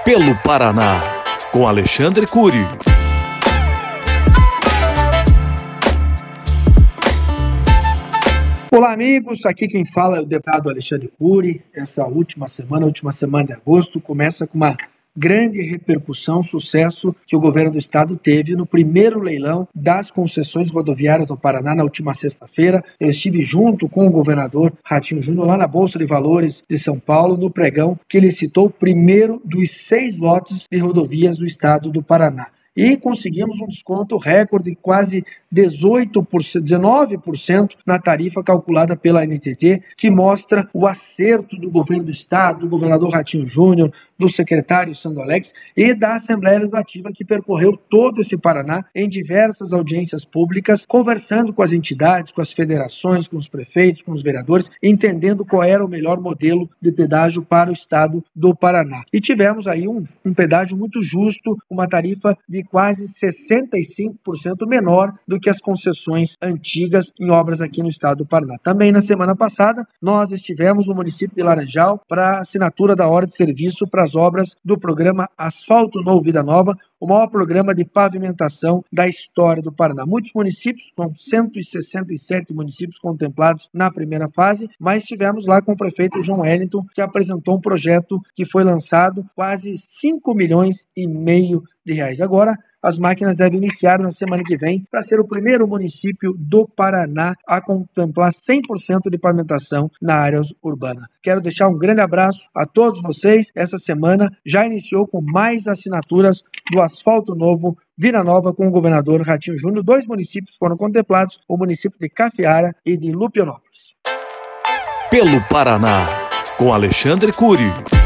Pelo Paraná, com Alexandre Cury. Olá, amigos. Aqui quem fala é o deputado Alexandre Cury. Essa última semana de agosto, começa com uma grande repercussão, sucesso que o governo do estado teve no primeiro leilão das concessões rodoviárias do Paraná na última sexta-feira. Eu estive junto com o governador Ratinho Júnior lá na Bolsa de Valores de São Paulo, no pregão que ele citou o primeiro dos 6 lotes de rodovias do estado do Paraná. E conseguimos um desconto recorde de quase 19% na tarifa calculada pela ANTT, que mostra o acerto do governo do estado, do governador Ratinho Júnior, do secretário Sandro Alex e da Assembleia Legislativa, que percorreu todo esse Paraná em diversas audiências públicas, conversando com as entidades, com as federações, com os prefeitos, com os vereadores, entendendo qual era o melhor modelo de pedágio para o estado do Paraná. E tivemos aí um pedágio muito justo, uma tarifa de quase 65% menor do que as concessões antigas em obras aqui no estado do Paraná. Também na semana passada, nós estivemos no município de Laranjal para assinatura da ordem de serviço para as obras do programa Asfalto Novo Vida Nova, o maior programa de pavimentação da história do Paraná. Muitos municípios, com 167 municípios contemplados na primeira fase, mas estivemos lá com o prefeito João Wellington, que apresentou um projeto que foi lançado quase 5,5 milhões de reais. Agora, as máquinas devem iniciar na semana que vem para ser o primeiro município do Paraná a contemplar 100% de pavimentação na área urbana. Quero deixar um grande abraço a todos vocês. Essa semana já iniciou com mais assinaturas do Asfalto Novo Vida Nova com o governador Ratinho Júnior. 2 municípios foram contemplados, o município de Cafiara e de Lupionópolis. Pelo Paraná, com Alexandre Cury.